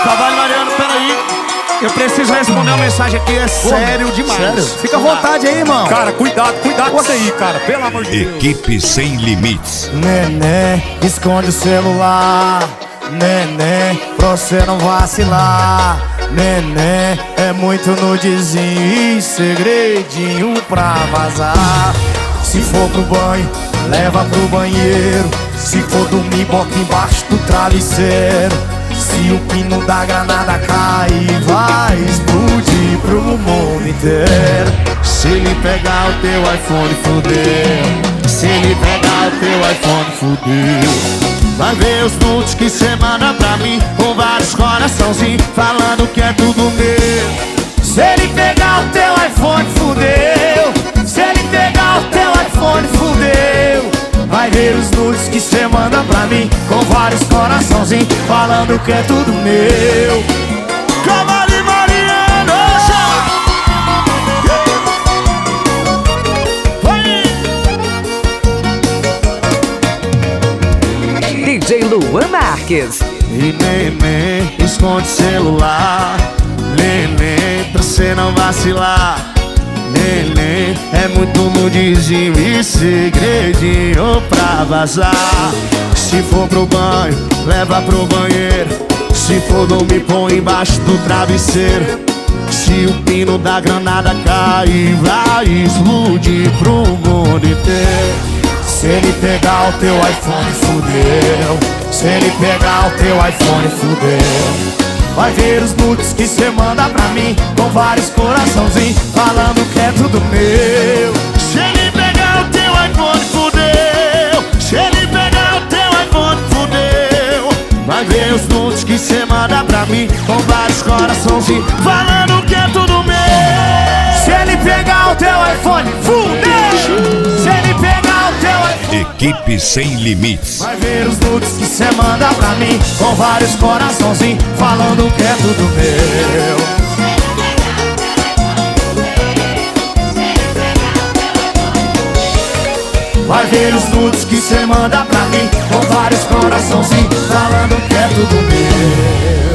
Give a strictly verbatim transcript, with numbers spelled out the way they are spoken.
Cavalho Mariano, peraí. Eu preciso responder uma mensagem aqui, é sério demais. Sério? Fica à vontade aí, irmão. Cara, cuidado, cuidado com isso aí, cara. Pelo amor de Deus. Equipe Sem Limites. Neném, esconde o celular. Neném, pra você não vacilar. Neném, é muito nudezinho e segredinho pra vazar. Se for pro banho, leva pro banheiro. Se for dormir, bota embaixo do travesseiro. Se o pino da granada cair, vai explodir pro mundo inteiro. Se ele pegar o teu iPhone, fudeu. Se ele pegar o teu iPhone, fudeu. Vai ver os nudes que cê manda pra mim, com vários coraçãozinhos, falando que é tudo meu. Se ele pegar o teu iPhone, fudeu. Se ele pegar o teu iPhone, fudeu. Vai ver os nudes que cê manda pra mim, com vários coraçãozinhos, falando que é tudo meu. Cavalho Mariano, D J Luan Marques. E neném, esconde celular. Neném, pra cê não vacilar. Neném, é muito nudezinho e segredinho pra vazar. Se for pro banho, leva pro banheiro. Se for dormir, põe embaixo do travesseiro. Se o pino da granada cair, vai explodir pro mundo inteiro. Se ele pegar o teu iPhone, fudeu. Se ele pegar o teu iPhone, fudeu. Vai ver os nudes que cê manda pra mim, com vários coraçãozinhos, falando que é tudo meu. Se ele pegar o teu iPhone, fudeu. Se ele pegar o teu iPhone, fudeu. Vai ver os nudes que cê manda pra mim, com vários coraçãozinhos, falando que é tudo meu. Se ele pegar o teu iPhone, fudeu. Se ele pegar o teu iPhone, Equipe Sem Limites. vai ver os nudes que cê manda pra mim, com vários coraçãozinhos, falando que é tudo meu. Vai ver os nudes que cê manda pra mim, com vários coraçãozinhos, falando que é tudo meu.